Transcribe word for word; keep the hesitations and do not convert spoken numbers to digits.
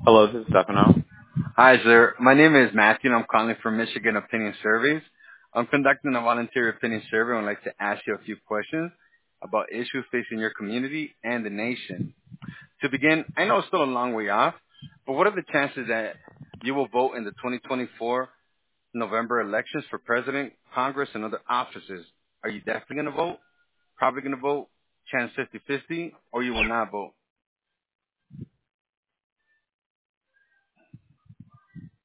Hello, this is Stefano. Hi, sir. My name is Matthew, and I'm calling from Michigan Opinion Surveys. I'm conducting a volunteer opinion survey, and I'd like to ask you a few questions about issues facing your community and the nation. To begin, I know it's still a long way off, but what are the chances that you will vote in the twenty twenty-four November elections for president, Congress, and other offices? Are you definitely going to vote? Probably going to vote? Chance fifty-fifty, or you will not vote?